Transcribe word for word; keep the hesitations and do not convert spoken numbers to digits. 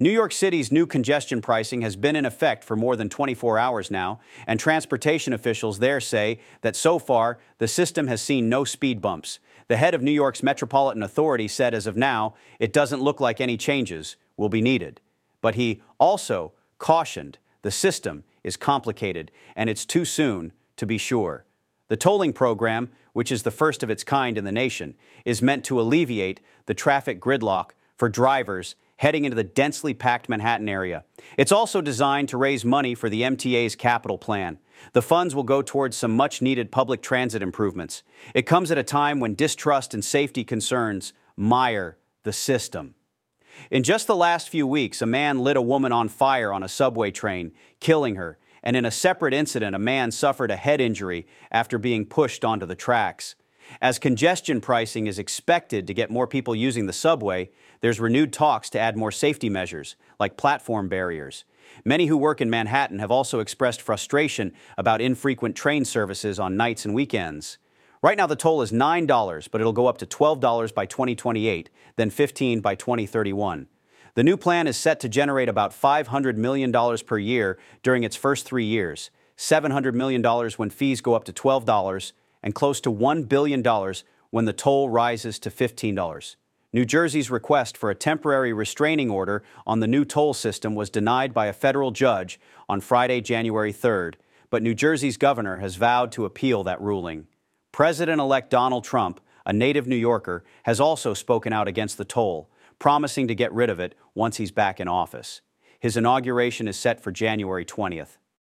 New York City's new congestion pricing has been in effect for more than twenty-four hours now, and transportation officials there say that so far the system has seen no speed bumps. The head of New York's Metropolitan Authority said as of now, it doesn't look like any changes will be needed. But he also cautioned the system is complicated and it's too soon to be sure. The tolling program, which is the first of its kind in the nation, is meant to alleviate the traffic gridlock for drivers heading into the densely packed Manhattan area. It's also designed to raise money for the M T A's capital plan. The funds will go towards some much-needed public transit improvements. It comes at a time when distrust and safety concerns mire the system. In just the last few weeks, a man lit a woman on fire on a subway train, killing her. And in a separate incident, a man suffered a head injury after being pushed onto the tracks. As congestion pricing is expected to get more people using the subway, there's renewed talks to add more safety measures, like platform barriers. Many who work in Manhattan have also expressed frustration about infrequent train services on nights and weekends. Right now, the toll is nine dollars, but it'll go up to twelve dollars by twenty twenty-eight, then fifteen dollars by twenty thirty-one. The new plan is set to generate about five hundred million dollars per year during its first three years, seven hundred million dollars when fees go up to twelve dollars, and close to one billion dollars when the toll rises to fifteen dollars. New Jersey's request for a temporary restraining order on the new toll system was denied by a federal judge on Friday, January third, but New Jersey's governor has vowed to appeal that ruling. President-elect Donald Trump, a native New Yorker, has also spoken out against the toll, promising to get rid of it once he's back in office. His inauguration is set for January twentieth.